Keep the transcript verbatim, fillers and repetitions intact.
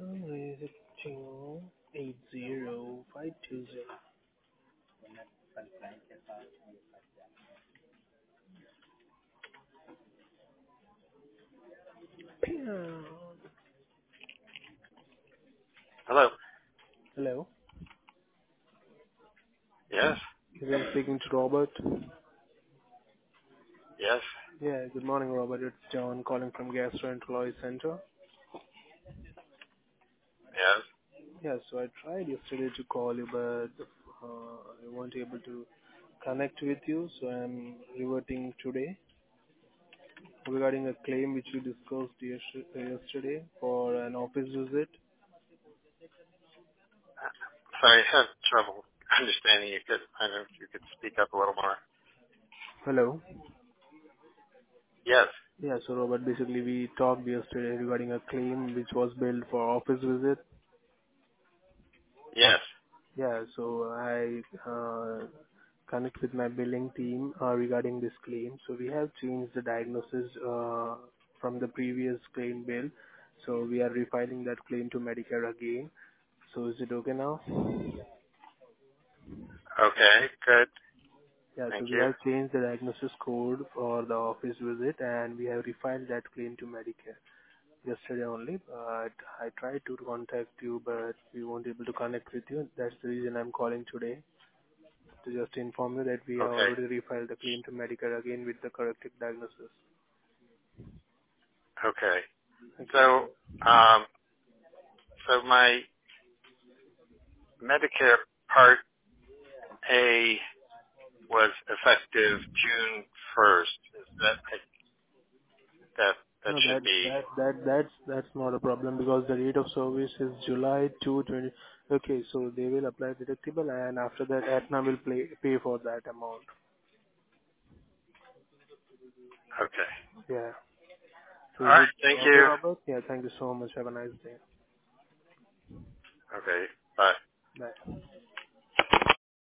Reaching eight zero five two zero. Hello. Hello. Yes. Is I'm speaking to Robert? Yes. Yeah, good morning, Robert. It's John calling from Gastroenterology Center. Yes. Yeah, so I tried yesterday to call you, but uh, I weren't able to connect with you, so I'm reverting today regarding a claim which we discussed yes- yesterday for an office visit. Sorry, I had trouble understanding you. Could I don't know if you could speak up a little more. Hello. Yes. Yeah, so Robert, basically we talked yesterday regarding a claim which was billed for office visit. Yes. Yeah, so I uh, connect with my billing team uh, regarding this claim. So we have changed the diagnosis uh, from the previous claim bill. So we are refiling that claim to Medicare again. So is it okay now? Okay. Good. Yeah, so Thank we you. have changed the diagnosis code for the office visit and we have refiled that claim to Medicare yesterday only. But I tried to contact you, but we weren't able to connect with you. That's the reason I'm calling today, to just inform you that we have Okay. already refiled the claim to Medicare again with the corrected diagnosis. Okay. Okay, So, so um, so my Medicare Part A was effective June first. Is that that that no, should that be that that that's that's not a problem because the rate of service is July two twenty. Okay, so they will apply deductible and after that Aetna will pay pay for that amount. okay? Yeah. So All is right. it Thank okay, you. Robert? Yeah. Thank you so much. Have a nice day. Okay. Bye. Bye.